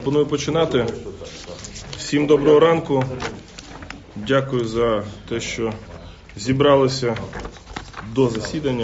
Пропоную починати. Всім доброго ранку. Дякую за те, що зібралися до засідання.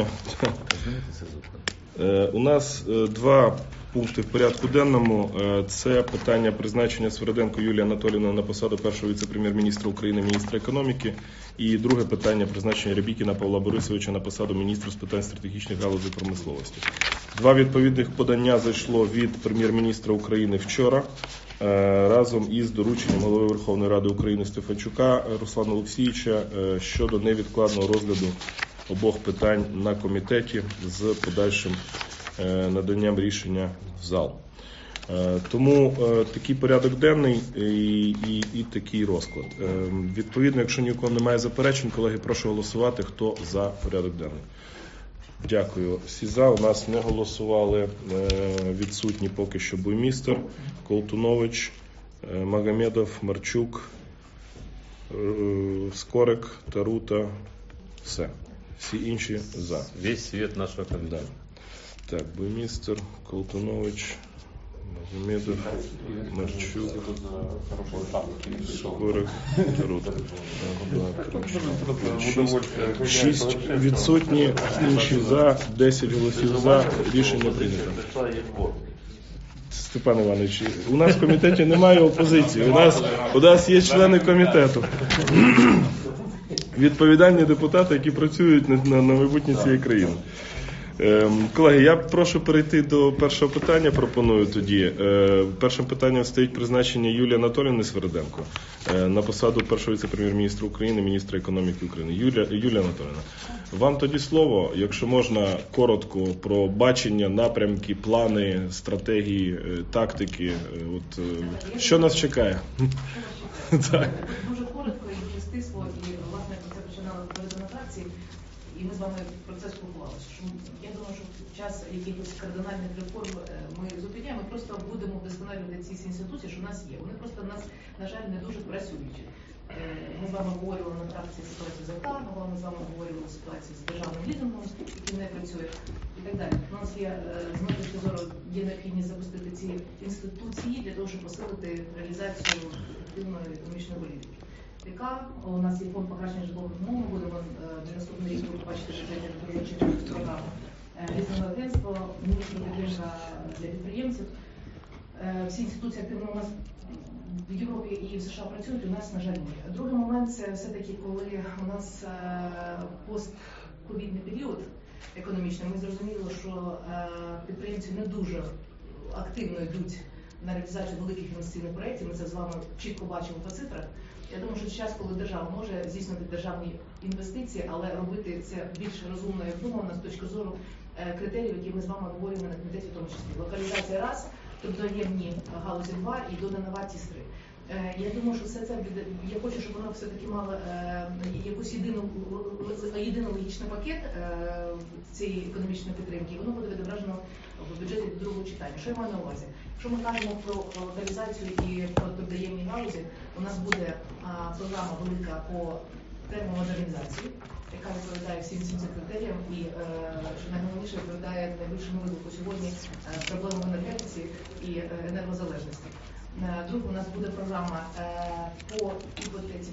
У нас два пункти в порядку денному. Це питання призначення Свериденко Юлії Анатоліївни на посаду першого віце-прем'єр-міністра України, міністра економіки. І друге питання призначення Рябікіна Павла Борисовича на посаду міністра з питань стратегічних галузей промисловості. Два відповідних подання зайшло від прем'єр-міністра України вчора разом із дорученням Голови Верховної Ради України Стефанчука Руслана Олексійовича щодо невідкладного розгляду обох питань на комітеті з подальшим наданням рішення в зал. Тому такий порядок денний і такий розклад. Відповідно, якщо нікого немає заперечень, колеги, прошу голосувати, хто за порядок денний. Дякую. Всі за. У нас не голосували відсутні поки що Буймістер, Колтунович, Магомедов, Марчук, Скорик, Тарута. Все. Всі інші за. Весь світ нашого кандидата. Так, Буймістер, Колтунович, Магомедов, Марчук, Скорик, Тарута. 6 відсутні, інші за, 10 голосів за. Рішення прийнято. Степан Іванович, у нас в комітеті немає опозиції. У нас є члени комітету. Відповідальні депутати, які працюють на майбутнє цієї країни. Колеги, я прошу перейти до першого питання, пропоную тоді. Першим питанням стоїть призначення Юлії Анатоліївни Свериденко на посаду першого віце-прем'єр-міністра України, міністра економіки України. Юлія Анатоліївна, вам тоді слово, якщо можна, коротко про бачення, напрямки, плани, стратегії, тактики. От, що нас чекає? Так. Дуже коротко і стисло, і власне це починали в демократії, і ми з вами про це спілкувалися. Я думаю, що в час якихось кардинальних реформ ми зупиняємо, ми просто будемо вдосконалювати ці інституції, що в нас є. Вони просто в нас, на жаль, не дуже працюють. Ми з вами говорили на практиці ситуацію з АК, ми з вами говорили ситуацію з державним лізингом, який не працює, і так далі. У нас є, з моєї точки зору, є необхідність запустити ці інституції для того, щоб посилити реалізацію ефективної економічної політики. Яка у нас є фонд покращення житлових умов, ми будемо на наступний рік бачити бюджетні програми. Лізингове агентство, міністр підтримка для підприємців. Всі інституції активно у нас в Європі і в США працюють, у нас, на жаль, ні. Другий момент – це все-таки, коли у нас постковідний період економічний, ми зрозуміли, що підприємці не дуже активно йдуть на реалізацію великих інвестиційних проєктів, ми це з вами чітко бачимо по цифрах. Я думаю, що час, коли держава може здійснити державні інвестиції, але робити це більш розумно і обдумано з точки зору критеріїв, які ми з вами говоримо на комітеті, в тому числі. Локалізація раз, трудоємні галузі 2 і додана вартість 3. Я думаю, що все це, я хочу, щоб воно все-таки мало якусь єдиний логічний пакет цієї економічної підтримки, і воно буде відображено в бюджеті до другого читання. Що я маю на увазі? Якщо ми кажемо про локалізацію і про трудоємні галузі, у нас буде програма велика по термомодернізації, яка відповідає всім цим критеріям і, що найголовніше, відповідає найбільшому виклику сьогодні проблемам енергетиці і енергозалежності. Друге, у нас буде програма по іпотеці,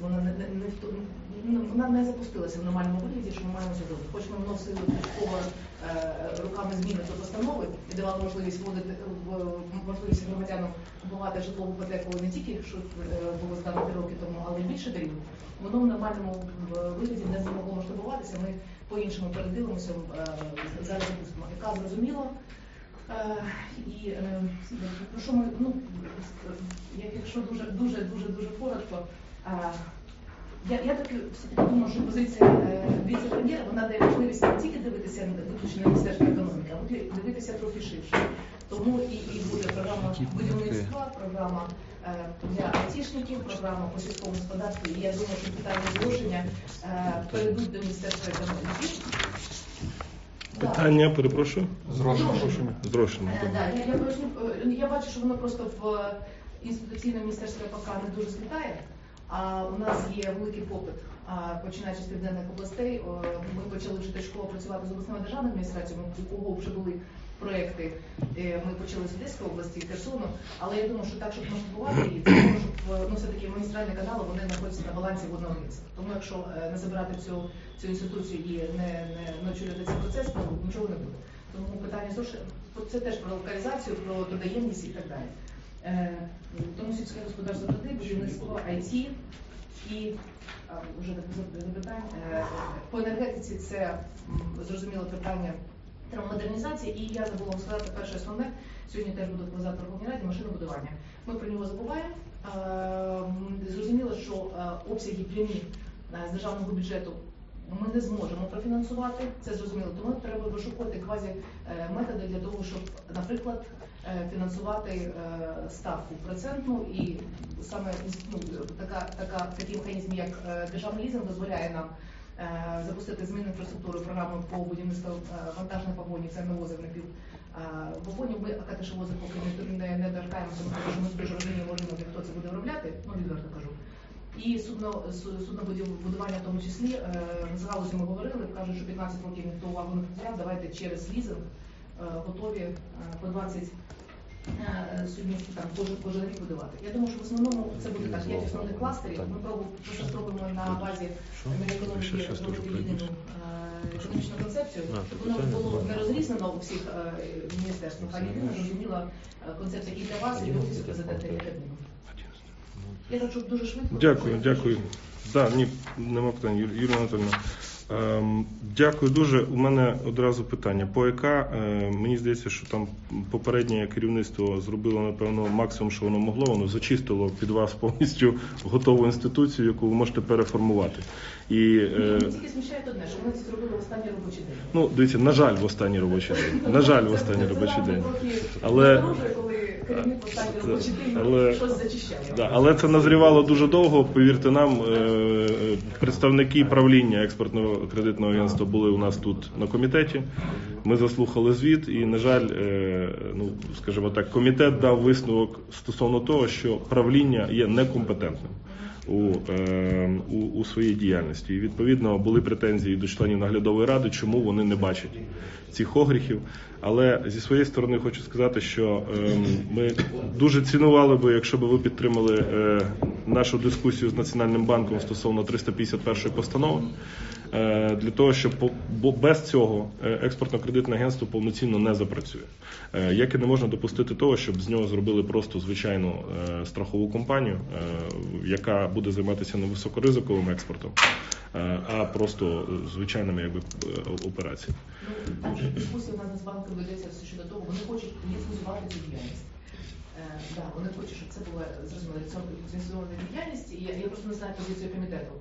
вона не запустилася в нормальному вигляді, що ми маємо зробити. Хоч ми вносили додатково руками зміни до постанови і давали можливість вводити можливість громадянам купувати житлову іпотеку не тільки, що було здано 3 роки тому, але й більше період. Воно в нормальному вигляді не змогло масштабуватися, ми по-іншому передивимося, зараз запустимо. Яка зрозуміло. І що ми, якщо дуже коротко, я таки все-таки думаю, що позиція віце-прем'єра, вона дає можливість не тільки дивитися виключно на Міністерство економіки, а дивитися трохи ширше. Тому і буде програма будівництва, програма для айтішників, програма по сільському господарству. І я думаю, що питання зрошення перейдуть до Міністерства економіки. Питання, перепрошую? Зрошення. Я бачу, що воно просто в інституційному міністерстві поки не дуже злітає, а у нас є великий попит, починаючи з південних областей. Ми почали вже точково працювати з обласними державними адміністраціями, у кого вже були проекти ми почали з Одеської області, Херсону, але я думаю, що так, щоб масштабувати її, це тому, щоб все-таки магістральні канали, вони знаходяться на балансі водного агентства. Тому якщо не забирати цю інституцію і не очолювати цей процес, то нічого не буде. Тому питання це теж про локалізацію, про трудоємність і так далі. Тому сільське господарство туди, будівництво, IT і вже питання. По енергетиці це зрозуміло питання термомодернізації, і я забула вам сказати перше основне, сьогодні теж буду вкладати в Верховній Раді, машинобудування. Ми про нього забуваємо. Зрозуміло, що обсяги прямі з державного бюджету ми не зможемо профінансувати, це зрозуміло, тому треба вишукувати квазі-методи для того, щоб, наприклад, фінансувати ставку процентну, і саме такий механізм, як державний лізинг, дозволяє нам запустити зміни інфраструктури програми по будівництву вантажних вагонів, це навозивників вагонів. Ми АКТШ-вози поки не доркаємося, тому що ми дуже розуміємо, хто це буде виробляти, відверто кажу. І суднобудування в тому числі, з галузі ми говорили, кажуть, що 15 років ніхто увагу не приділяв, давайте через лізинг готові по 20 суднів кожен рік будувати. Я думаю, що в основному це буде так, 5 основних кластерів. Ми просто спробуємо на базі Мінекономіки зробити єдину економічну концепцію, щоб воно було не розрізнено у всіх міністерствах, а єдина зрозуміла концепція і для вас, і для Офісу Президента, і для Кабміну. Я хочу дуже швидко. Дякую. Ні, нема питань, Юлія Анатоліївна. Дякую дуже. У мене одразу питання. По ЕК, мені здається, що там попереднє керівництво зробило, напевно, максимум, що воно могло. Воно зачистило під вас повністю готову інституцію, яку ви можете переформувати. Мені тільки смущає одне, що ми це зробили в останній робочий день. Ну, дивіться, на жаль, в останній робочий день. Але керівник в останній робочий день щось зачищає. Але це назрівало дуже довго, повірте нам, представники правління експортного кредитного агентства були у нас тут на комітеті, ми заслухали звіт і, на жаль, скажімо так, комітет дав висновок стосовно того, що правління є некомпетентним у своїй діяльності. І, відповідно, були претензії до членів наглядової ради, чому вони не бачать цих огріхів. Але зі своєї сторони хочу сказати, що ми дуже цінували би, якщо б ви підтримали нашу дискусію з Національним банком стосовно 351-ї постанови, для того, щоб без цього експортно-кредитне агентство повноцінно не запрацює. Як і не можна допустити того, щоб з нього зробили просто звичайну страхову компанію, яка буде займатися не високоризиковим експортом, а просто звичайними операціями. Там же дискусія у нас з банком ведеться щодо того, вони хочуть ліцензувати цю діяльність. Вони хочуть, щоб це була зрозуміла ліцензована діяльність, і я просто не знаю позицію комітету.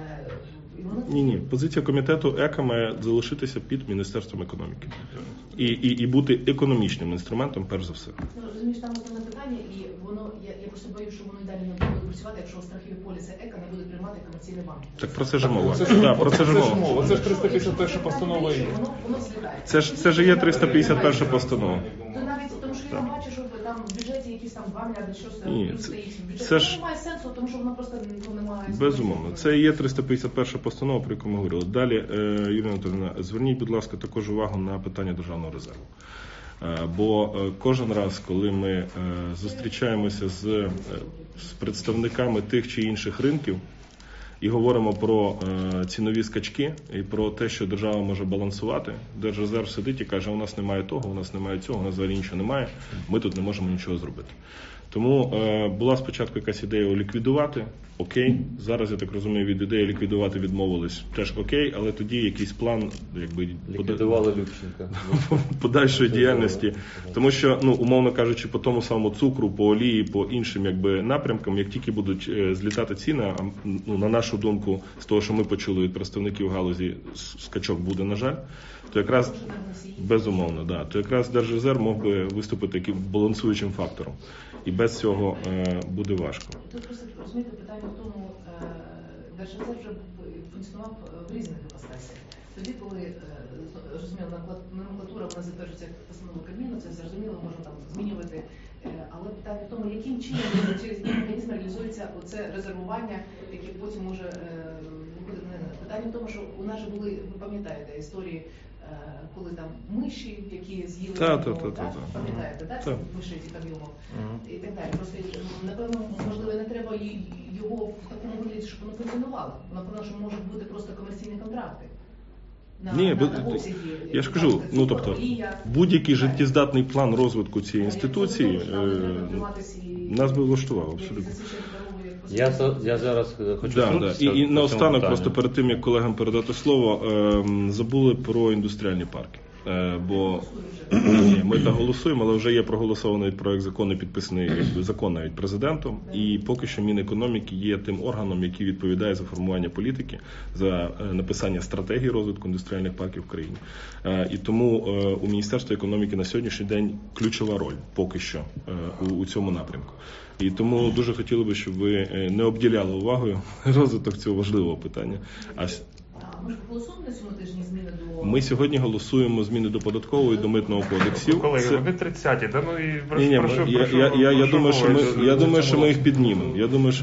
Ні. Позиція комітету ЕКА має залишитися під Міністерством економіки. І бути економічним інструментом, перш за все. Розумієш, там основне питання, і воно, я просто боюсь, що воно і далі не буде працювати, якщо страхові поліси ЕКА не буде приймати комерційний банк. Так про це ж мова. Це ж 351 постанова. Воно злітає. Це ж є 351 постанова. То навіть тому, що я бачу, що там в бюджеті якісь там 2 мільярди, що стоїть в бюджеті. Це немає сенсу, тому що воно просто немає. Безумовно. Це і є 351 постанова, про яку ми говорили. Далі, Юлія Анатоліївна, зверніть, будь ласка, також увагу на питання державного резерву. Бо кожен раз, коли ми зустрічаємося з представниками тих чи інших ринків і говоримо про цінові скачки і про те, що держава може балансувати, Держрезерв сидить і каже, у нас немає того, у нас немає цього, у нас взагалі нічого немає, ми тут не можемо нічого зробити. Тому була спочатку якась ідея ліквідувати, окей, зараз, я так розумію, від ідеї ліквідувати відмовились, теж окей, але тоді якийсь план ліквідували Любченка подальшої діяльності, тому що, умовно кажучи, по тому самому цукру, по олії, по іншим напрямкам, як тільки будуть злітати ціни, на нашу думку, з того, що ми почули від представників галузі, скачок буде, на жаль, то якраз безумовно, то якраз Держрезерв мог би виступити таким балансуючим фактором. І без цього буде важко. Тут просто, розумієте, питання в тому, Держрезерв вже функціонував в різних іпостасях. Тоді, коли, розуміло, номенклатура вона затверджується постановою Кабміну, це зрозуміло, можна там змінювати. Але питання в тому, яким чином, через який механізм реалізується оце резервування, яке потім може виходити на питання в тому, що у нас же були, ви пам'ятаєте, історії коли там миші, які з'їли Та. пам'ятаєте, да? Це миші там його і так далі. Просто, напевно, можливо, не треба його в такому вигляді, щоб воно функціонувало. Напевно, що можуть бути просто комерційні контракти. Я ж кажу, тобто, будь-який життєздатний план розвитку цієї інституції нас би влаштував, абсолютно. Я зараз хочу І наостанок, просто перед тим, як колегам передати слово, забули про індустріальні парки. Бо ми так голосуємо, але вже є проголосований проект закону, підписаний закон навіть президентом, і поки що Мінекономіки є тим органом, який відповідає за формування політики, за написання стратегії розвитку індустріальних парків в країні. І тому у Міністерства економіки на сьогоднішній день ключова роль поки що у цьому напрямку. І тому дуже хотіли би, щоб ви не обділяли увагою розвиток цього важливого питання. Ми ж голосуємо на цьому тижні зміни до... Ми сьогодні голосуємо зміни до податкового і до митного кодексів. Колеги, вони 30-ті, та ну і я думаю, що ми їх піднімемо.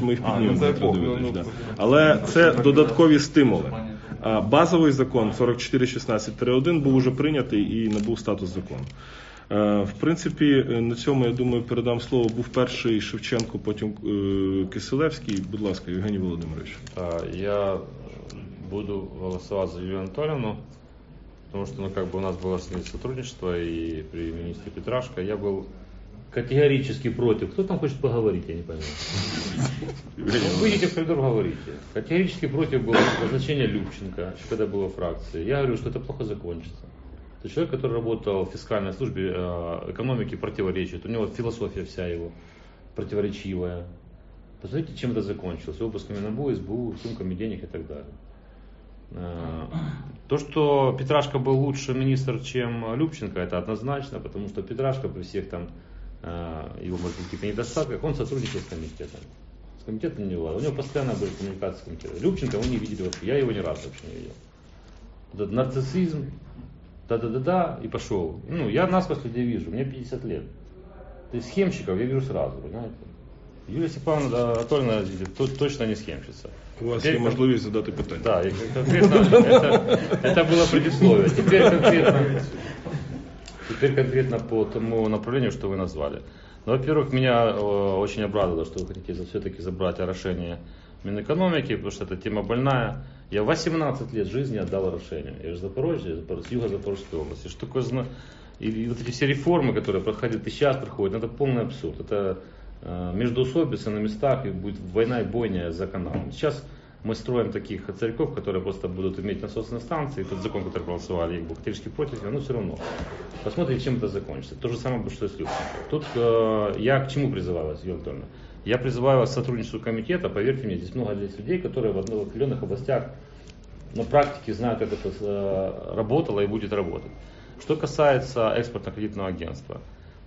Але це додаткові стимули. Базовий закон 4416-1 був уже прийнятий і набув статус закону. В принципі, на цьому, я думаю, передам слово. Був перший Шевченко, потім Киселевський. Будь ласка, Євгеній Володимирович. Я буду голосовать за Юлию Анатольевну, потому что, у нас было с ней сотрудничество, и при министре Петрашко я был категорически против. Кто там хочет поговорить, я не понимаю. Выйдите в коридор, говорите. Категорически против было назначение Любченко, еще когда было в фракции. Я говорю, что это плохо закончится. Это человек, который работал в фискальной службе экономики, противоречит. У него философия вся его противоречивая. Посмотрите, чем это закончилось. Обысками НАБУ, СБУ, сумками денег и так далее. То, что Петрашко был лучше министр, чем Любченко, это однозначно, потому что Петрашко при всех там его, может быть, каких-то недостатках, он сотрудничал с комитетом. С комитетом не было. У него постоянно были коммуникации с комитетом. Любченко мы не видели вообще. Я его ни разу вообще не видел. Этот нарциссизм, да-да-да-да, и пошел. Я насквозь людей вижу, мне 50 лет. То есть схемщиков я вижу сразу, понимаете? Юлия Степановна Анатольевна точно не схемщица. У вас є можливість задати питання. Да, и конкретно, это было предисловие. Теперь конкретно по тому направлению, что вы назвали. Во-первых, меня очень обрадовало, что вы хотите все-таки забрать орошение Минэкономики, потому что эта тема больная. Я 18 лет жизни отдал орошению. Я же Запорожье, с юга Запорожской области. Что такое, и вот эти все реформы, которые проходят и сейчас проходят, это полный абсурд. Это междоусобицы на местах, и будет война и бойня за каналом. Сейчас мы строим таких царьков, которые просто будут иметь насосные станции, и тот закон, который проголосовали, я был категорически против, но все равно. Посмотрим, чем это закончится. То же самое, что и с Любченко. Тут я к чему призываю вас, Юлия Анатольевна? Я призываю вас к сотрудничеству комитета. Поверьте мне, здесь много людей, которые в определенных областях на практике знают, как это работало и будет работать. Что касается экспортно-кредитного агентства.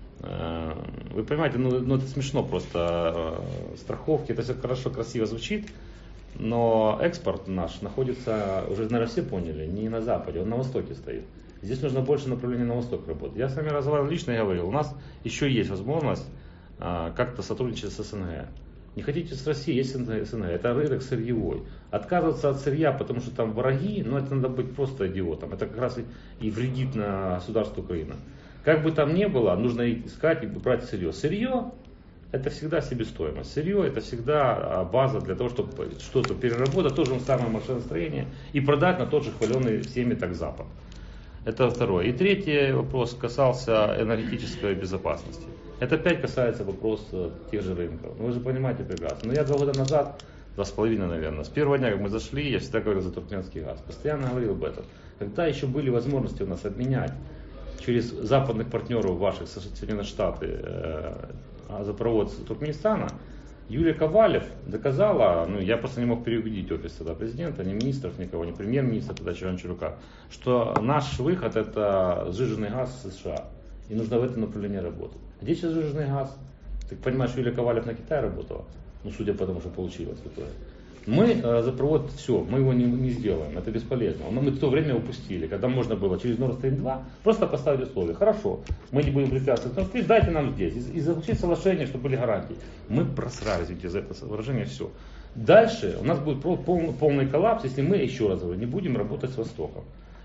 Вы понимаете, это смешно просто. Страховки, это все хорошо, красиво звучит, но экспорт наш находится, уже, наверное, все поняли, не на Западе, он на Востоке стоит. Здесь нужно больше направления на Восток работать. Я с вами разговаривал лично и говорил, у нас еще есть возможность как-то сотрудничать с СНГ. Не хотите с Россией, есть СНГ, это рынок сырьевой. Отказываться от сырья, потому что там враги, это надо быть просто идиотом. Это как раз и вредит на государство Украина. Как бы там ни было, нужно искать и брать сырье. Сырье – это всегда себестоимость. Сырье – это всегда база для того, чтобы что-то переработать, то же самое машиностроение, и продать на тот же хваленый всеми так Запад. Это второе. И третий вопрос касался энергетической безопасности. Это опять касается вопроса тех же рынков. Вы же понимаете прекрасно. Но я 2 года назад, 2,5, наверное, с первого дня, как мы зашли, я всегда говорил за туркменский газ. Постоянно говорил об этом. Когда еще были возможности у нас обменять через западных партнеров ваших, Соединенных Штатов, газопровод Туркменистана, Юлия Ковалев доказала, я просто не мог переубедить офис тогда президента, ни министров, никого, ни премьер-министра тогда Чеванчурука, что наш выход это сжиженный газ США. И нужно в этом направлении работать. Где сейчас сжиженный газ? Ты понимаешь, Юлия Ковалев на Китае работала? Судя по тому, что получилось в итоге. Мы газопровод, все, мы его не сделаем, это бесполезно. Но мы в то время упустили, когда можно было через Nord Stream 2 просто поставить условия. Хорошо, мы не будем препятствовать Nord Stream, дайте нам здесь. И заключить соглашение, чтобы были гарантии. Мы просрали, извините за это выражение, все. Дальше у нас будет полный коллапс, если мы, еще раз говорю, не будем работать с Востоком.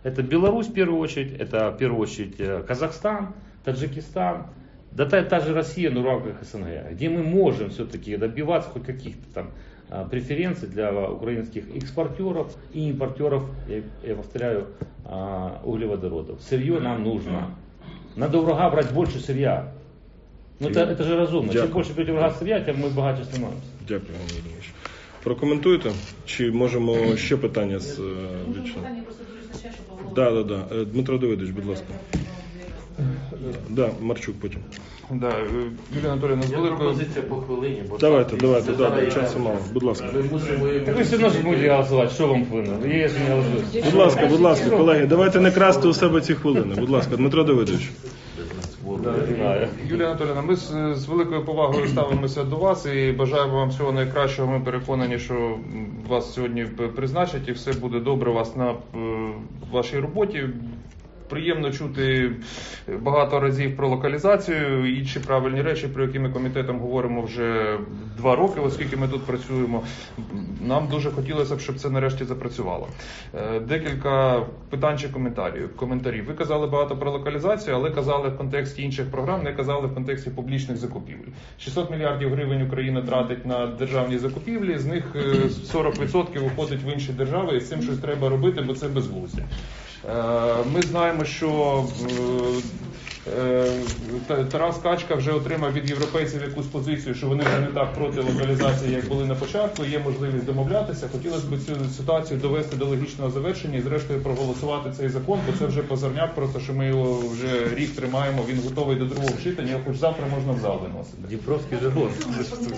Это Беларусь в первую очередь, это в первую очередь Казахстан, Таджикистан, да та же Россия, но в рамках СНГ, где мы можем все-таки добиваться хоть каких-то там преференций для украинских экспортеров и импортеров, я повторяю, углеводородов. Сырье нам нужно. Надо у врага брать больше сырья. Ну это же разумно. Дякую. Чем больше берете врага сырья, тем ми багатше становимося. Дякую, Іван Володимирович. Прокоментуєте? Чи можемо ще питання з Можна вічно? питання просто дивлюсь на час, щоб Павло... Да. Дмитро Давидович, будь ласка. Да, Марчук потім. Да, Юлія Анатоліївна, з Є великою... пропозиція по хвилині. Бо Давайте, це да, зараз часу мало. Будь ласка. Ми мусимо їм... Так ви все одно ж будете голосувати, що вам хвилина? Є, якщо не голосуєте. Будь ласка, колеги, давайте не красти у себе ці хвилини. Будь ласка, Дмитро Давидович. Юлія Анатоліївна, ми з великою повагою ставимося до вас і бажаємо вам всього найкращого. Ми переконані, що вас сьогодні призначать і все буде добре у вас на вашій роботі. Приємно чути багато разів про локалізацію, інші правильні речі, про які ми комітетом говоримо вже 2 роки, оскільки ми тут працюємо. Нам дуже хотілося б, щоб це нарешті запрацювало. Декілька питань чи коментарів. Ви казали багато про локалізацію, але казали в контексті інших програм, не казали в контексті публічних закупівель. 600 мільярдів гривень Україна тратить на державні закупівлі, з них 40% уходить в інші держави, і з цим щось треба робити, бо це безглуздя. Ми знаємо, що Тарас Качка вже отримав від європейців якусь позицію, що вони вже не так проти локалізації, як були на початку, є можливість домовлятися. Хотілося б цю ситуацію довести до логічного завершення і зрештою проголосувати цей закон, бо це вже позорняк, просто що ми його вже рік тримаємо, він готовий до другого читання, його хоч завтра можна в зал виносити. Дніпровський загон. Що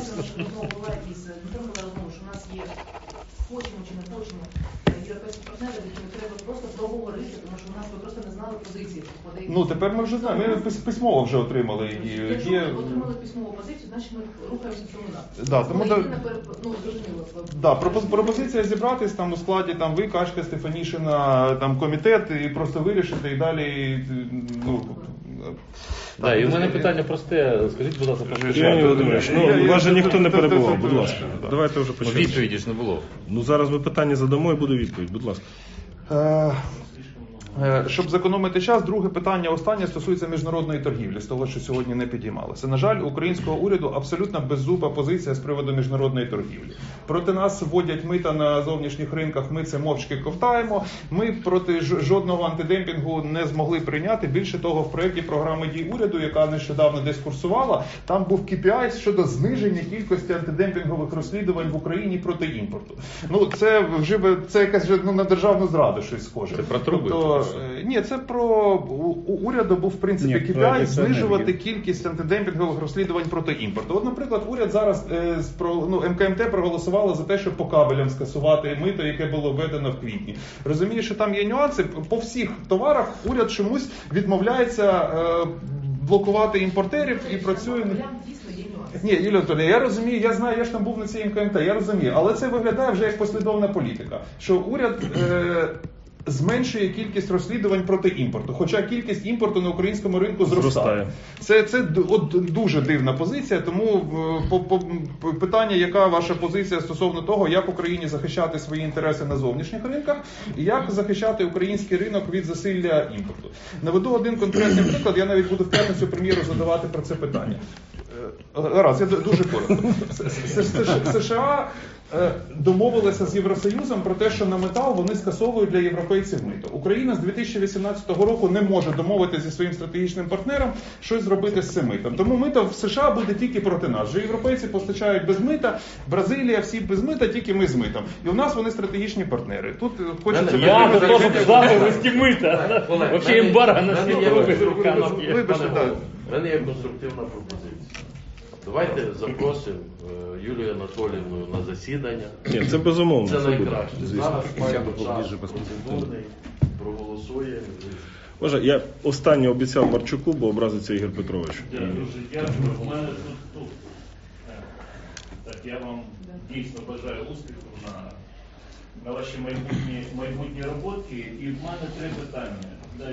у нас є, хочемо чи не хочемо, європейські партнери, з якими треба просто проговорити, тому що у нас ви просто не знали позиції. Ну, тепер ми вже знаємо, ми письмово вже отримали її. Якщо ми отримали письмову позицію, значить ми рухаємося в цьому напрямку. Да, тому зрозуміло. Пропозиція зібратись там у складі там ви, Качка, Стефанішина, там комітет і просто вирішити і далі. Ну, Да, і в мене питання просте. Скажіть, будь ласка, про Іван Володимирович, вас же ніхто не перебував, будь ласка. Давайте вже почнемо. відповіді ж не було. Ну зараз ми питання задамо і буде відповідь, будь ласка. Щоб зекономити час, друге питання останнє стосується міжнародної торгівлі, з того, що сьогодні не підіймалося. На жаль, українського уряду абсолютно беззуба позиція з приводу міжнародної торгівлі. Проти нас вводять мита на зовнішніх ринках, ми це мовчки ковтаємо. Ми проти жодного антидемпінгу не змогли прийняти. Більше того, в проєкті програми дій уряду, яка нещодавно десь курсувала, там був KPI щодо зниження кількості антидемпінгових розслідувань в Україні проти імпорту. Ну, це якась вже на державну зраду щось схоже. Це про труби? Ні, це про у уряду був в принципі KPI знижувати кількість антидемпінгових розслідувань проти імпорту. От, наприклад, уряд зараз МКМТ проголосувало за те, щоб по кабелям скасувати мито, яке було введено в квітні. Розумію, що там є нюанси. По всіх товарах уряд чомусь відмовляється блокувати імпортерів і працює. Ні, Юлія Анатоліївна, я розумію, я знаю, я ж там був на цій МКМТ, я розумію, але це виглядає вже як послідовна політика, що уряд зменшує кількість розслідувань проти імпорту, хоча кількість імпорту на українському ринку зростає. Це дуже дивна позиція, тому питання, яка ваша позиція стосовно того, як Україні захищати свої інтереси на зовнішніх ринках, і як захищати український ринок від засилля імпорту. Наведу один конкретний приклад, я навіть буду в п'ятницю прем'єру задавати про це питання. Раз, я дуже коротко. США домовилися з Євросоюзом про те, що на метал вони скасовують для європейців мито. Україна з 2018 року не може домовитися зі своїм стратегічним партнером щось зробити з цим митом. Тому мито в США буде тільки проти нас. Вже європейці постачають без мита, Бразилія всі без мита, тільки ми з митом. І у нас вони стратегічні партнери. Тут хочеться... Я тут можу завтра вести мита. Взагалі ембарго на всі Вибачте, так. У мене є конструктивна пропозиція. Давайте запросимо Юлію Анатоліївну на засідання. Ні, це безумовно. Це буде, найкраще. звісно. Зараз маємо час процедурний, проголосуємо. Боже, я останнє обіцяв Марчуку, бо образиться Ігор Петрович. Дуже дякую. У мене тут. Так, я вам дійсно бажаю успіху на вашій майбутній роботі. І в мене 3 питання.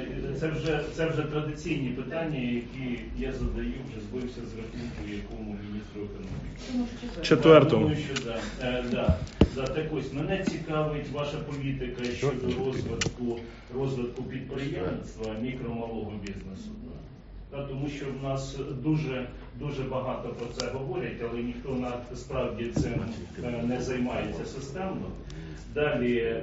Це вже традиційні питання, які я задаю, вже збився з рахунку якому міністру економіки. Четвертому. Думаю, що да. Так ось, мене цікавить ваша політика щодо розвитку підприємництва, мікро-малого бізнесу. Тому що в нас дуже багато про це говорять, але ніхто насправді цим не займається системно. Далі,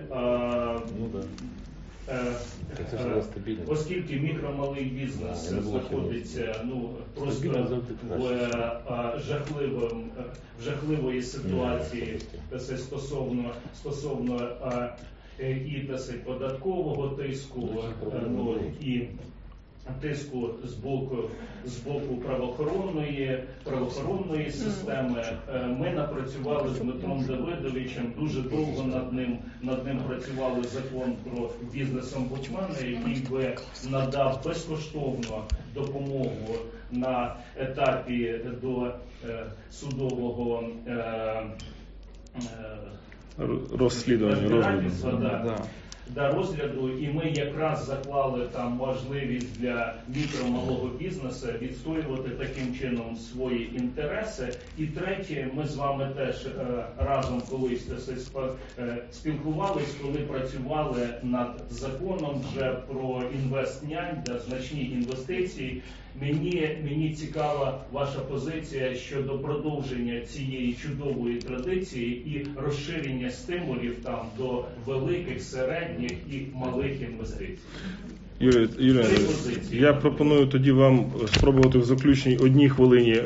оскільки мікро-малий бізнес знаходиться просто в жахливої ситуації стосовно і податкового тиску, і тиску з боку правоохоронної системи. Ми напрацювали з Дмитром Давидовичем, дуже довго над ним працювали закон про бізнес-омбудсмена, який би надав безкоштовно допомогу на етапі до судового розслідування, розгляду, і ми якраз заклали там можливість для мікро-малого бізнесу відстоювати таким чином свої інтереси. І третє, ми з вами теж разом колись спілкувались, коли працювали над законом вже про інвестнянь, значні інвестиції. Мені цікава ваша позиція щодо продовження цієї чудової традиції і розширення стимулів там до великих, середніх і малих інвестицій. Юрій, я пропоную тоді вам спробувати в заключній одній хвилині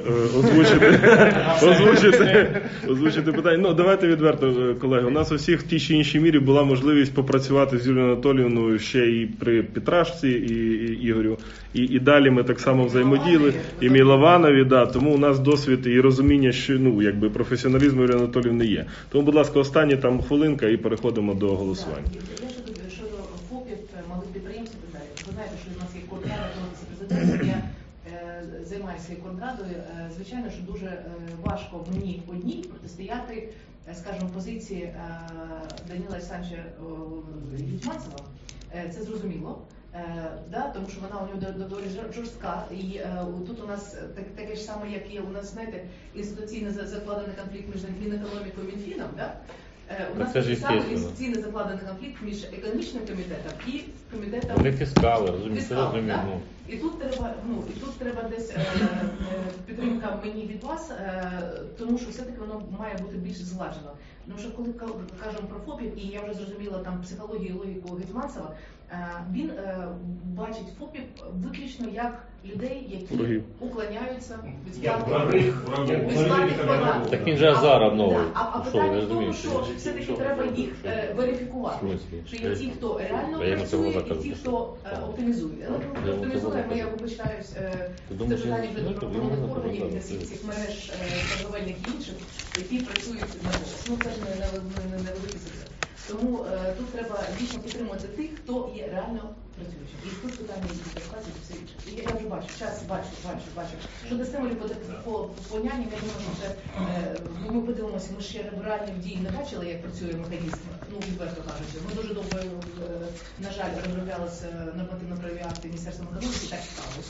озвучити питання. Давайте відверто, колеги. У нас у всіх в тій чи іншій мірі була можливість попрацювати з Юлією Анатоліївною ще і при Петрашці, і Ігорю. І далі ми так само взаємодіяли, і Мілованові, тому у нас досвід і розуміння, що професіоналізму Юлії Анатоліївни є. Тому, будь ласка, остання там хвилинка і переходимо до голосування. Щодо ФОПів, малих підприємців, ви знаєте, що у нас є координатор президента, я займаюся координатою. Звичайно, що дуже важко мені одній протистояти, скажімо, позиції Данила Олександровича Гетманцева. Це зрозуміло. Тому що вона у нього доволі жорстка. І тут у нас таке ж саме, як є у нас, знаєте, інституційно закладений конфлікт між Мінекономікою і Мінфіном. У нас такий самий інституційно закладений конфлікт між економічним комітетом і комітетом фіскалу. І тут треба десь підтримка мені від вас, тому що все-таки воно має бути більш згладжено. Тому що коли кажемо про ФОПів, і я вже зрозуміла там психологію і логіку Гетманцева, він бачить ФОПів виключно як людей, які уклоняються від сплатних податків. Так він же Азаров новий. А питання в тому, що все-таки треба їх верифікувати. Що є ті, хто реально працює, і ті, хто оптимізує. Оптимізує, я вибачаюсь, це питання вже до правоохоронних органів, для всіх цих мереж торговельних і інших, які працюють на голос. Це ж не великий секрет. Тому тут треба дійсно підтримувати тих, хто є реально працюючим. І тут питання ідентифікації і все інше. І я вже бачу, час бачу. Щодо стимулів по понянням, я думаю, що це, ми подивимося, ми ще реальні дії не бачили, як працює механізм, відверто кажучи. Ми дуже довго, на жаль, розроблялися нормативно-правові акти Міністерством економіки, так сталося.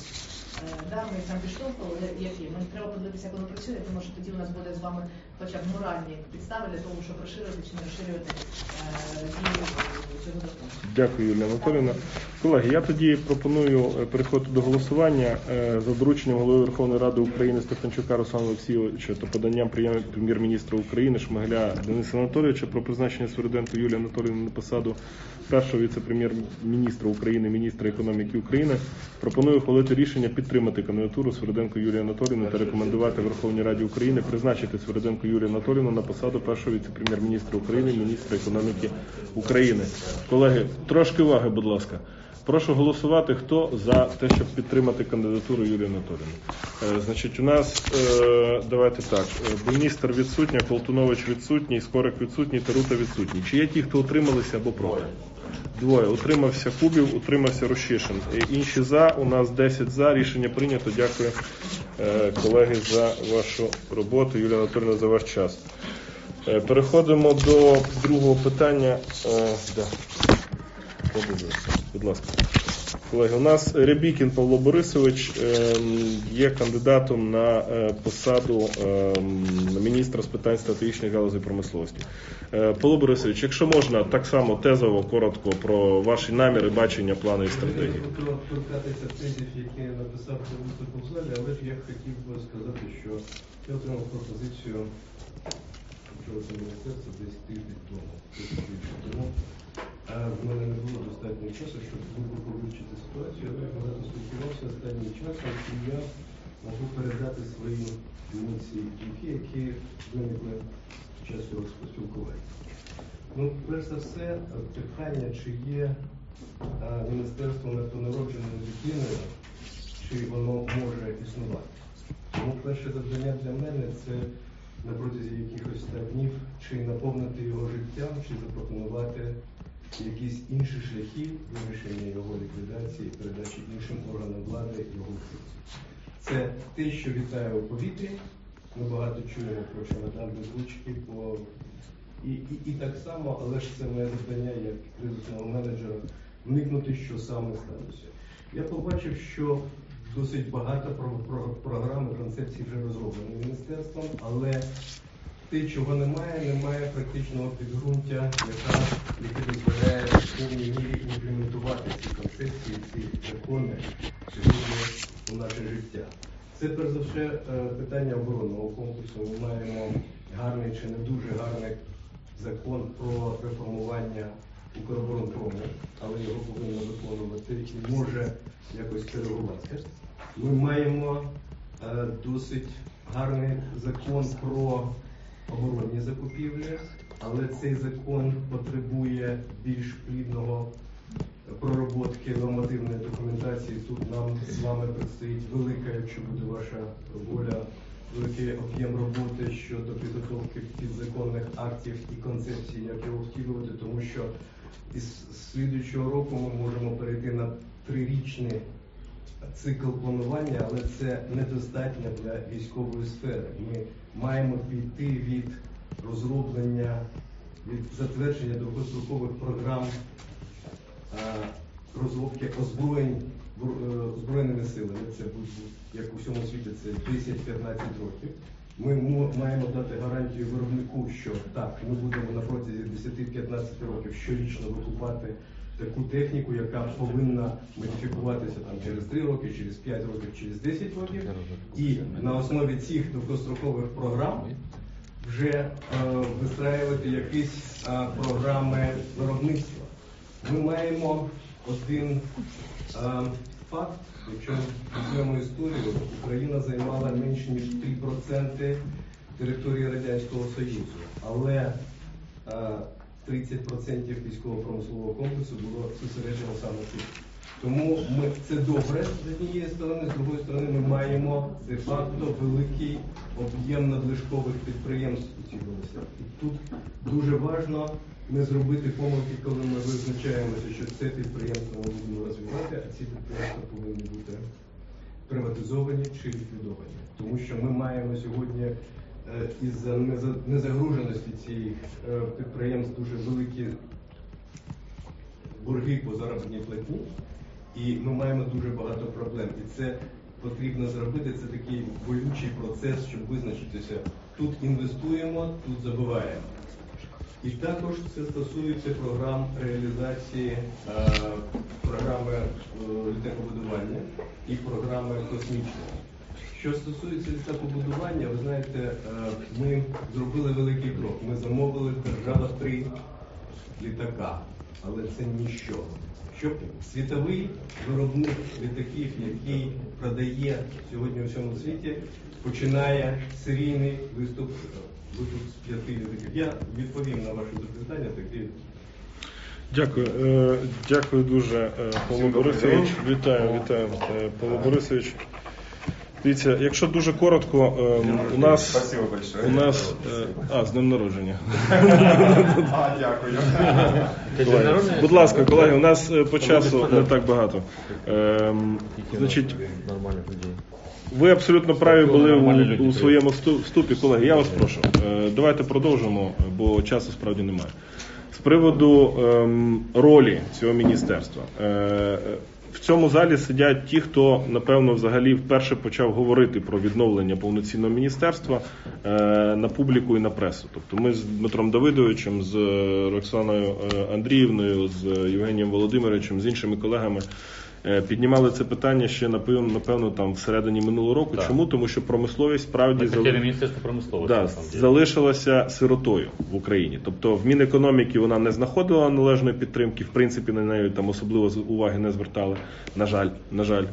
Ми там підштовхували, як є. Мені треба подивитися, як воно працює, тому що тоді у нас буде з вами хоча б моральні підстави для того, щоб розширювати чи не розширювати дії цього закону. Дякую, Юлія Анатоліївна. Колеги, я тоді пропоную переходити до голосування за дорученням Голови Верховної Ради України Стефанчука Руслана Олексійовича та поданням Прем'єр-міністра України Шмигаля Дениса Анатолійовича про призначення Свириденко Юлії Анатоліївни на посаду першого віце-прем'єр-міністра України, міністра економіки України. Пропоную ухвалити рішення підтримати кандидатуру Свириденко Юлії Анатоліївни та рекомендувати Верховній Раді України призначити Свириденко Юлію Анатоліївну на посаду першого віце-прем'єр-міністра України, міністра економіки України. Колеги, трошки уваги, будь ласка. Прошу голосувати, хто за те, щоб підтримати кандидатуру Юлії Анатоліївни. Значить, у нас, давайте так, Буймістер відсутня, Колтунович відсутній, Скорик відсутній, Тарута відсутній. Чи є ті, хто утрималися або проти? Двоє. Утримався Кубів, утримався Рощишин. Інші за, у нас 10 за, рішення прийнято. Дякую, колеги, за вашу роботу. Юлія Анатоліївна, за ваш час. Переходимо до другого питання. Будь ласка. Колеги, у нас Рябікін Павло Борисович є кандидатом на посаду міністра з питань стратегічних галузей промисловості. Павло Борисович, якщо можна, так само тезово, коротко про ваші наміри, бачення, плани і стратегії. Я хотів торкатися тезів, які я написав про виступу в залі, але ж я хотів би сказати, що я отримав пропозицію почалося міністерство десь тиждень тому. В мене не було достатньо часу, щоб глибоко вивчити ситуацію, але я багато спілкувався останнім часом, і я можу передати свої емоції і думки, які виникли під час цього спілкування. Ну, перш за все, питання, чи є міністерство мертвонародженою дитиною, чи воно може існувати. Тому перше завдання для мене – це на протязі якихось 100 днів, чи наповнити його життям, чи запропонувати якісь інші шляхи вирішення його ліквідації, передачі іншим органам влади його функцій. Це те, що вітає у повітрі. Ми багато чуємо про чемодан без ручки, і так само, але ж це моє завдання як кризисного менеджера вникнути, що саме сталося. Я побачив, що досить багато програм і концепцій вже розроблені міністерством, але те, чого немає практичного підґрунтя, яке дозволяє в повній мірі імплементувати ці концепції, ці закони сьогодні у наше життя. Це, перш за все, питання оборонного комплексу. Ми маємо гарний чи не дуже гарний закон про реформування Укроборонпрому, але його повинно виконувати і може якось коригувати. Ми маємо досить гарний закон про оборонні закупівлі, але цей закон потребує більш плідного пророботки нормативної документації. Тут нам з вами предстоїть велика, якщо буде ваша воля, великий об'єм роботи щодо підготовки підзаконних актів і концепцій, як його втілювати, тому що із слідуючого року ми можемо перейти на 3-річний цикл планування, але це недостатньо для військової сфери. Ми маємо піти від розроблення, від затвердження довгострокових програм розробки озброєнь збройними силами. Це буде, як у всьому світі, це 10-15 років. Ми маємо дати гарантію виробнику, що так, ми будемо на протязі 10-15 років щорічно викупати таку техніку, яка повинна модифікуватися там через 3 роки, через 5 років, через 10 років. І на основі цих довгострокових програм вже вистраювати якісь програми виробництва. Ми маємо один факт, якщо ми візьмемо історію, Україна займала менш ніж 3% території Радянського Союзу, але 30% військово-промислового комплексу було зосереджено саме тут. Тому це добре з однієї сторони, з другої сторони ми маємо де-факто великий об'єм надлишкових підприємств у цій області. І тут дуже важливо не зробити помилки, коли ми визначаємося, що це підприємство ми будемо розвивати, а ці підприємства повинні бути приватизовані чи ліквідовані. Тому що ми маємо сьогодні із-за незагруженості цих підприємств дуже великі борги по заробітній платні, і ми маємо дуже багато проблем. І це потрібно зробити, це такий болючий процес, щоб визначитися, тут інвестуємо, тут забуваємо. І також це стосується програм реалізації програми літакобудування і програми космічної. Що стосується літакобудування, ви знаєте, ми зробили великий крок. Ми замовили держава 3 літака, але це ніщо. Щоб світовий виробник літаків, який продає сьогодні у всьому світі, починає серійний виступ з 5 літаків. Я відповім на ваше запитання. Дякую. Дякую дуже, Павло Борисович. Вітаю, Павло Борисович. Дивіться, якщо дуже коротко, у нас з днем народження. Дякую. Будь ласка, колеги, у нас по часу не так багато. Значить, ви абсолютно праві були у своєму вступі. Колеги, я вас прошу, давайте продовжимо, бо часу справді немає. З приводу ролі цього міністерства. в цьому залі сидять ті, хто, напевно, взагалі вперше почав говорити про відновлення повноцінного міністерства на публіку і на пресу. Тобто ми з Дмитром Давидовичем, з Роксаною Андріївною, з Євгенієм Володимировичем, з іншими колегами піднімали це питання ще, напевно, там всередині минулого року. Так. Чому? Тому що промисловість справді Міністерство промисловості. залишилася сиротою в Україні. Тобто в Мінекономіки вона не знаходила належної підтримки, в принципі, на неї там особливо уваги не звертали, на жаль.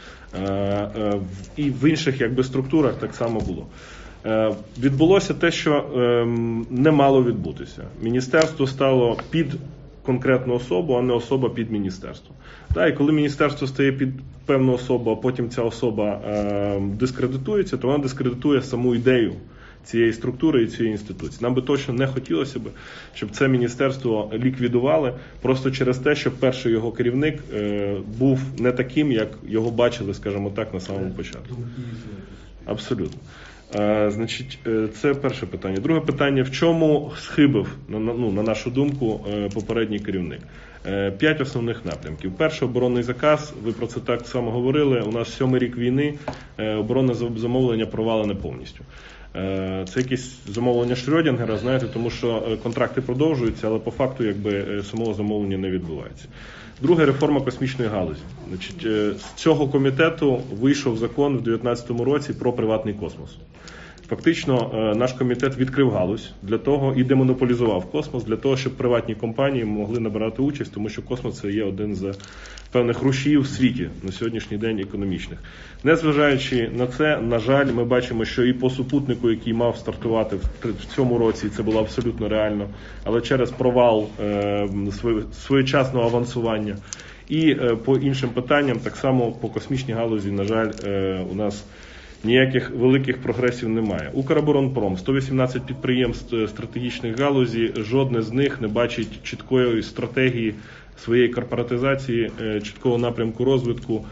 І в інших якби структурах так само було. Відбулося те, що не мало відбутися. Міністерство стало під конкретну особу, а не особа під міністерство. І коли міністерство стає під певну особу, а потім ця особа дискредитується, то вона дискредитує саму ідею цієї структури і цієї інституції. Нам би точно не хотілося б, щоб це міністерство ліквідували просто через те, що перший його керівник був не таким, як його бачили, скажімо так, на самому початку. Абсолютно. Значить, це перше питання. Друге питання, в чому схибив, на нашу думку, попередній керівник? 5 основних напрямків. Перший – оборонний заказ, ви про це так само говорили, у нас 7-й рік війни, оборонне замовлення провалене повністю. Це якесь замовлення Шрёдінгера, знаєте, тому що контракти продовжуються, але по факту якби самого замовлення не відбувається. Друге – реформа космічної галузі. Значить, з цього комітету вийшов закон в 2019 році про приватний космос. Фактично, наш комітет відкрив галузь для того і демонополізував космос, для того, щоб приватні компанії могли набирати участь, тому що космос – це є один з певних рушіїв в світі на сьогоднішній день економічних. Незважаючи на це, на жаль, ми бачимо, що і по супутнику, який мав стартувати в цьому році, це було абсолютно реально, але через провал своєчасного авансування і по іншим питанням, так само по космічній галузі, на жаль, у нас ніяких великих прогресів немає. Укроборонпром, 118 підприємств стратегічних галузі, жодне з них не бачить чіткої стратегії своєї корпоратизації, чіткого напрямку розвитку,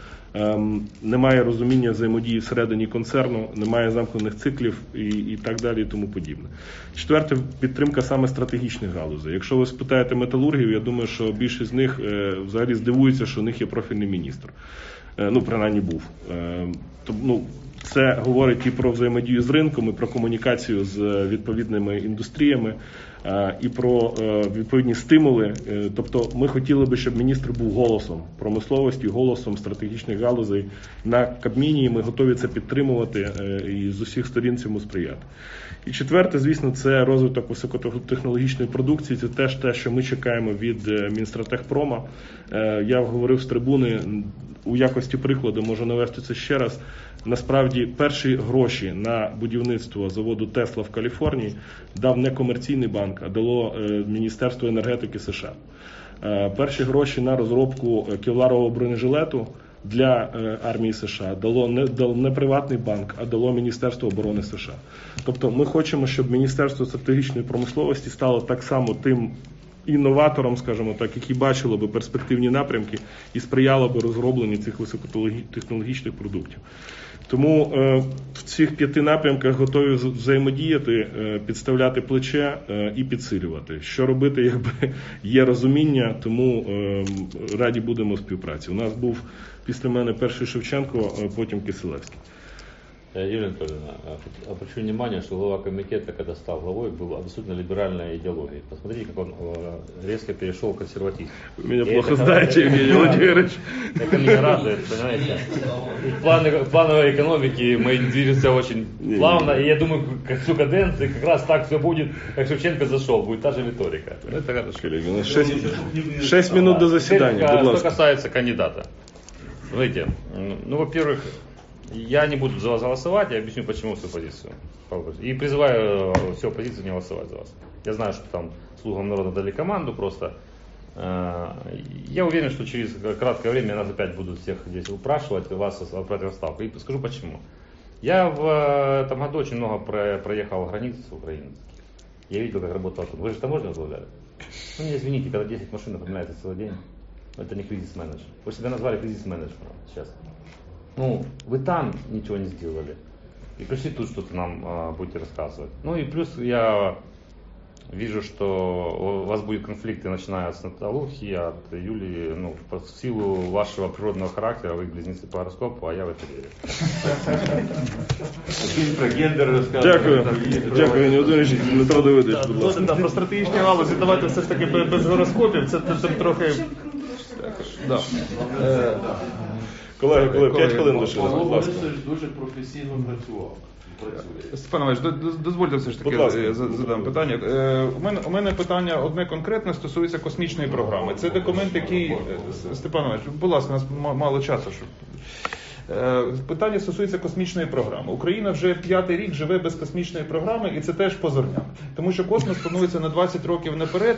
немає розуміння взаємодії всередині концерну, немає замкнених циклів і так далі і тому подібне. Четверте – підтримка саме стратегічних галузей. Якщо ви спитаєте металургів, я думаю, що більшість з них взагалі здивуються, що у них є профільний міністр. Принаймні був. Це говорить і про взаємодію з ринком, і про комунікацію з відповідними індустріями, і про відповідні стимули. Тобто ми хотіли би, щоб міністр був голосом промисловості, голосом стратегічних галузей на Кабміні, і ми готові це підтримувати і з усіх сторін цьому сприяти. І четверте, звісно, це розвиток високотехнологічної продукції, це теж те, що ми чекаємо від Мінстратегпрома. Я говорив з трибуни, у якості прикладу можу навести це ще раз. Насправді, перші гроші на будівництво заводу Тесла в Каліфорнії дав не комерційний банк, а дало Міністерство енергетики США. Перші гроші на розробку кевларового бронежилету для армії США дало не приватний банк, а дало Міністерство оборони США. Тобто ми хочемо, щоб Міністерство стратегічної промисловості стало так само тим інноватором, скажімо так, який бачило би перспективні напрямки і сприяло би розробленню цих високотехнологічних продуктів. Тому в цих 5 напрямках готові взаємодіяти, підставляти плече і підсилювати. Що робити, якби є розуміння, тому раді будемо співпраці. У нас був після мене перший Шевченко, потім Киселевський. Юлия Анатольевна, обращу внимание, что глава комитета, когда стал главой, была абсолютно либеральная идеология. Посмотрите, как он резко перешел к консерватизму. Вы меня плохо знаете, Евгений Владимирович. Это меня радует, понимаете. В плановой экономике мы движемся очень плавно, и я думаю, к концу каденции как раз так все будет, как Шевченко зашел, будет та же риторика. Это хорошо. Коллеги, у нас 6 минут до заседания, будь Что ласка. касается кандидата. Смотрите, во-первых, я не буду за вас голосовать, я объясню, почему свою позицию. И призываю всю оппозицию не голосовать за вас. Я знаю, что там слугам народа дали команду просто. Я уверен, что через краткое время нас опять будут всех здесь упрашивать, вас отправить в отставку. И скажу почему. Я в этом году очень много проехал границ Украины. Я видел, как работал. Вы же таможню возглавляли? Ну, меня извините, когда 10 машин оформляется целый день, это не кризис-менеджер. Вы себя назвали кризис-менеджером сейчас. Вы там ничего не сделали. И пришли тут что-то нам будете рассказывать. И плюс я вижу, что у вас будут конфликты, начиная с Наталухи, от Юлии, ну, по силу вашего природного характера, вы близнецы по гороскопу, а я в это верю. Про гендер розказує. Дякую, Леонід Володимирович. Дмитро Давидович, будь ласка. Про стратегічні галузі давайте все ж таки без гороскопів, це трохи... Да. Колеги, 5 хвилин лишилось, Павло будь ласка. Борисович дуже професійно працював. Працює. Степан Іванович, дозвольте все ж таки Будь ласка. задам питання. У мене питання одне конкретне стосується космічної програми. Це документ, який... Степан Іванович, будь ласка, у нас мало часу, щоб... Питання стосується космічної програми. Україна вже 5-й рік живе без космічної програми, і це теж позорняк. Тому що космос планується на 20 років наперед,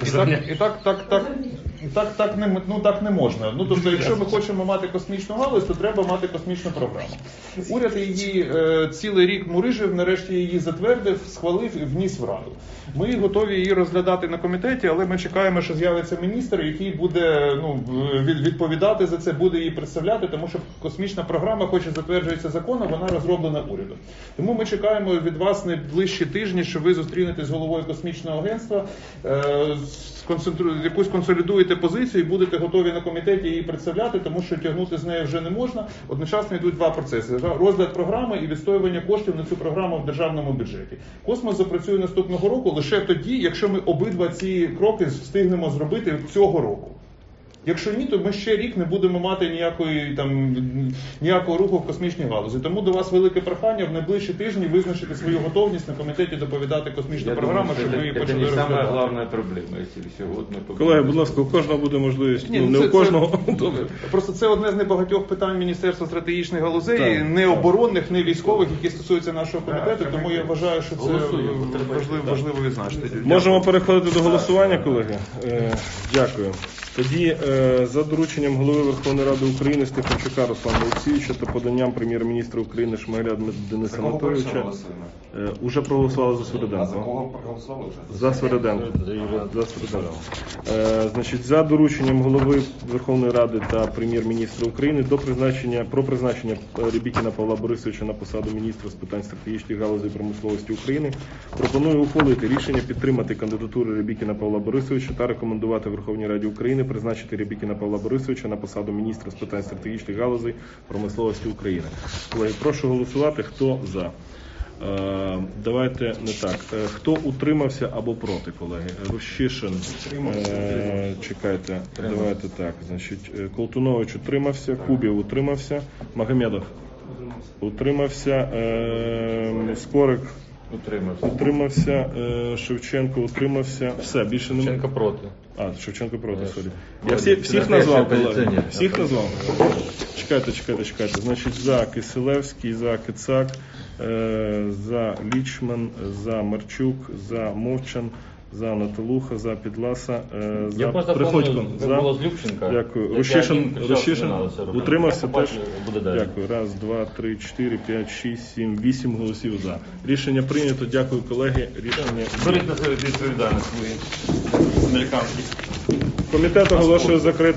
і так не можна. Ну, тобто, якщо ми хочемо мати космічну галузь, то треба мати космічну програму. Уряд її цілий рік мурижив, нарешті її затвердив, схвалив і вніс в Раду. Ми готові її розглядати на комітеті, але ми чекаємо, що з'явиться міністр, який буде відповідати за це, буде її представляти, тому що космічна програма, хоч і затверджується законом, вона розроблена урядом. Тому ми чекаємо від вас найближчі тижні, що ви зустрінетесь з головою космічного агентства, якусь консолідуєте позицію і будете готові на комітеті її представляти, тому що тягнути з нею вже не можна. Одночасно йдуть два процеси. Розгляд програми і відстоювання коштів на цю програму в державному бюджеті. Космос запрацює наступного року лише тоді, якщо ми обидва ці кроки встигнемо зробити цього року. Якщо ні, то ми ще рік не будемо мати ніякого руху в космічній галузі. Тому до вас велике прохання в найближчі тижні визначити свою готовність на комітеті доповідати космічну програму, щоб ми її почали розглядати. Це не головна проблема, якщо сьогодні... Колеги, будь ласка, у кожного буде можливість, не у кожного. Просто це одне з небагатьох питань Міністерства стратегічних галузей, не оборонних, не військових, які стосуються нашого комітету, тому я вважаю, що це важливо відзначити. Можемо переходити до голосування, колеги? Дякую. Тоді за дорученням Голови Верховної Ради України Стефанчука Руслана Олексійовича та поданням Прем'єр-міністра України Шмигаля Дениса Анатолійовича уже проголосували за Свириденко. За кого проголосували вже? За Свириденко. Значить, за дорученням Голови Верховної Ради та Прем'єр-міністра України про призначення Рябікіна Павла Борисовича на посаду міністра з питань стратегічних галузей промисловості України пропоную ухвалити рішення підтримати кандидатуру Рябікіна Павла Борисовича та рекомендувати Верховній Раді України призначити Рябікіна Павла Борисовича на посаду міністра з питань стратегічних галузей промисловості України. Колеги, прошу голосувати, хто за. Давайте не так. Хто утримався або проти, колеги? Рущишин. Чекайте. Давайте так. Значить, Колтунович утримався, Кубів утримався, Магомедов утримався, Скорик утримався, Шевченко утримався. Все, більше немає. Шевченко проти. Шевченко проти, сорі. Я всіх назвав, колеги. Всіх назвав. Чекайте. Значить, за Киселевський, за Кицак, за Лічман, за Марчук, за Мовчан, за Наталуха, за Підласа, за Приходько. Було з Любченка. Дякую. Рущишин утримався теж. Дякую. 1, 2, 3, 4, 5, 6, 7, 8 голосів за. Рішення прийнято. Дякую, колеги. Беріть на себе відповідальність свої американські. Комітет оголошує закритим.